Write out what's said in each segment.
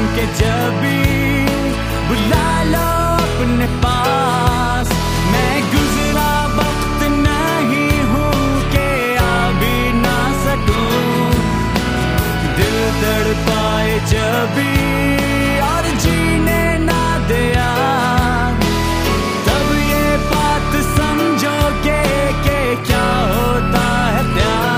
के जब भी बुला लो अपने पास। मैं गुजरा वक्त नहीं हूँ कि आ भी ना सकूं। दिल तड़पाए जब भी और जीने ना दिया, तब ये बात समझोगे कि क्या होता है प्यार।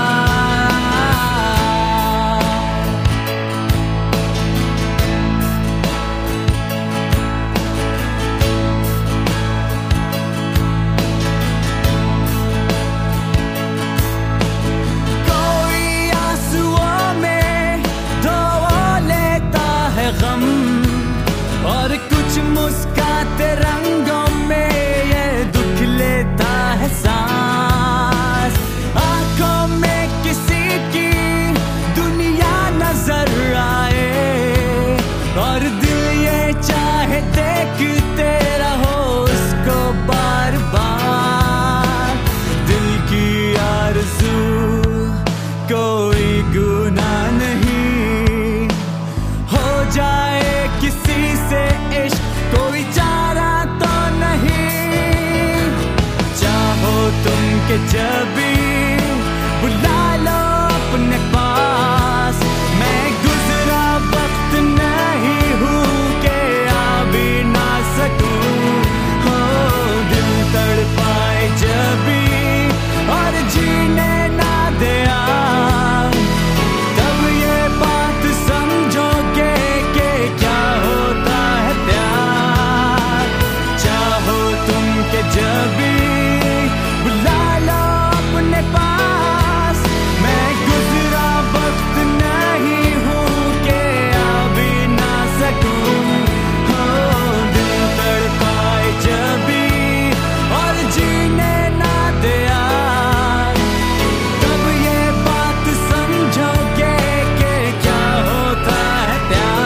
कोई आंसुओं में धो लेता है गम, और कुछ मुस्काते रंगों में ये दुख लेता है सांस। आंखों में किसी की दुनिया नजर आए, और दिल ये चाहे देखते रहो उसको बार बार। दिल की आरज़ू कोई गुनाह नहीं, हो जाए किसी से इश्क कोई चारा तो नहीं। चाहो तुम के जब भी बुला लो अपने पास। मैं गुजरा वक्त नहीं हूँ कि आ भी ना सकूं। हो दिल तड़पाए जब भी और जीने ना दिया, तब ये बात समझोगे कि क्या होता है प्यार। चाहो तुम के जब भी बुला लो अपने पास। मैं गुजरा वक्त नहीं हूँ कि आ भी ना सकूं। हो दिल तड़पाए जब भी और जीने ना दिया, तब ये बात समझोगे कि क्या होता है प्यार।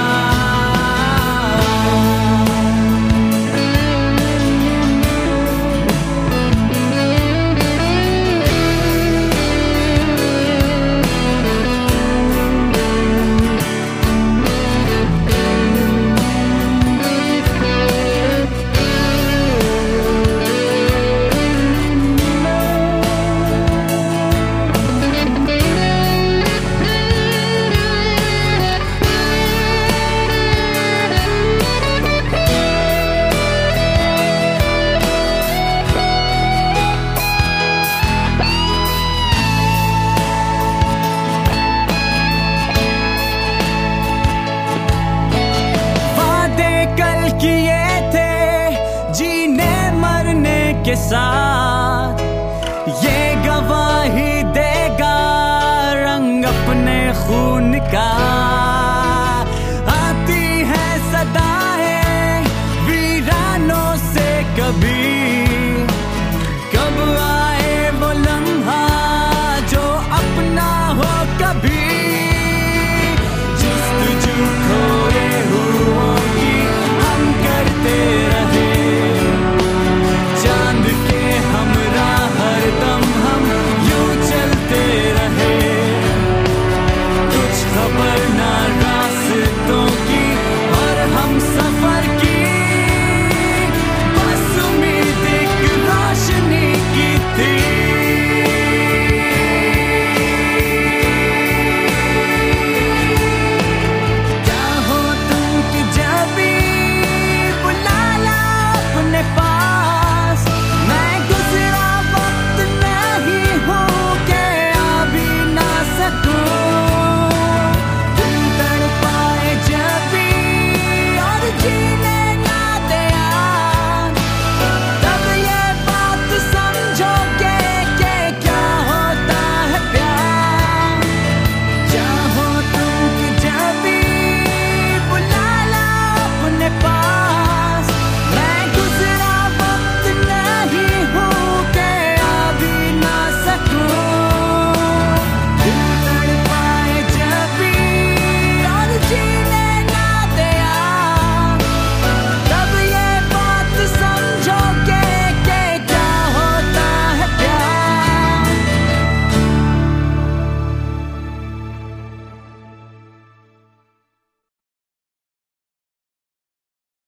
वादे कल किए थे जीने मरने के साथ, ये गवा